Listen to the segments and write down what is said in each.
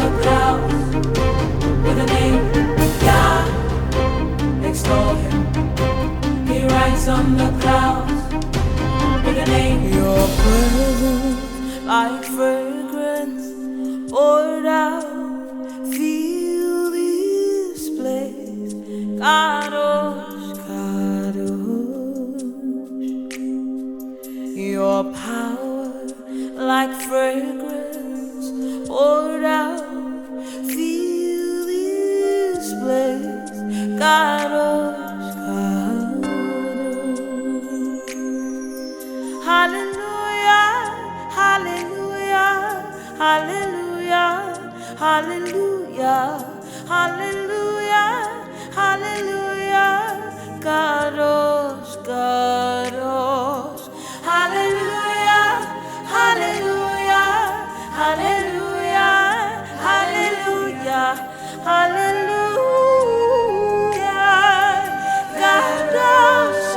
the clouds with a name, Yah, extol him. He rides on the clouds with a name. Your presence like fragrance poured out. Feel this place, Kadosh, Kadosh. Your power like fragrance poured out. Feel this place, Kadosh, Kadosh. Hallelujah, hallelujah, hallelujah, hallelujah, hallelujah, hallelujah, Kadosh, Kadosh. Hallelujah, hallelujah, hallelujah, hallelujah, hallelujah, Kadosh.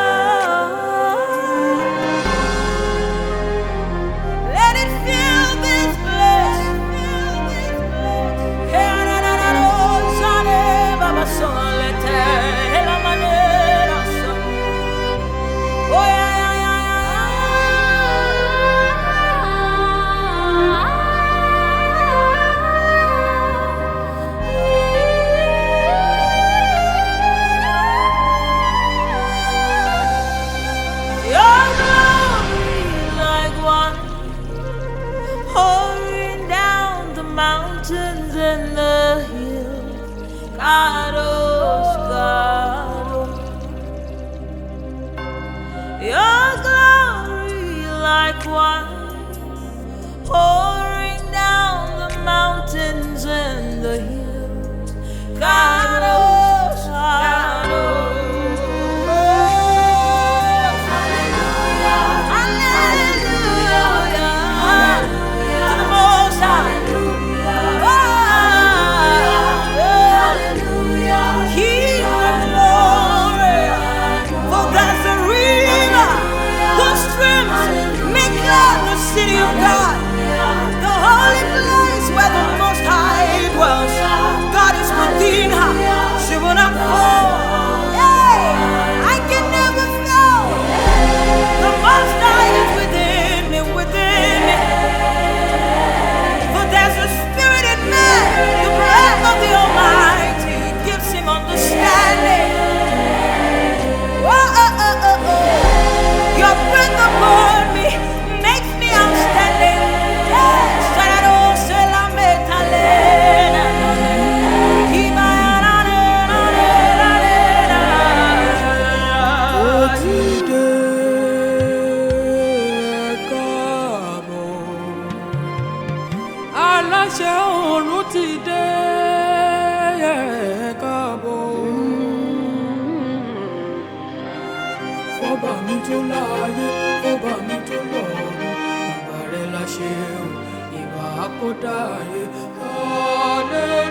Let it fill this place. Oh yeah. Your glory like wine pouring down the mountains and the hills. Kadosh, Kadosh. Your glory like wine pouring down the mountains and the hills. Kadosh, Kadosh. City of God, the holy place where the Most High dwells. God is within her, she will not fall. Hey, I can never fall. The Most High is within me, within me. For there's a spirit in man, the breath of the Almighty gives him understanding. Oh, oh, oh, oh, oh. Your breath upon me makes me outstanding. Aláṣẹ ọ̀run ti dé káàbọ̀. Fọ́ba mi tó láàyè, fọ́ba mi tó lọ́run, ìbà rẹ̀ la ṣe o, ìbà àkọ́dá ayé.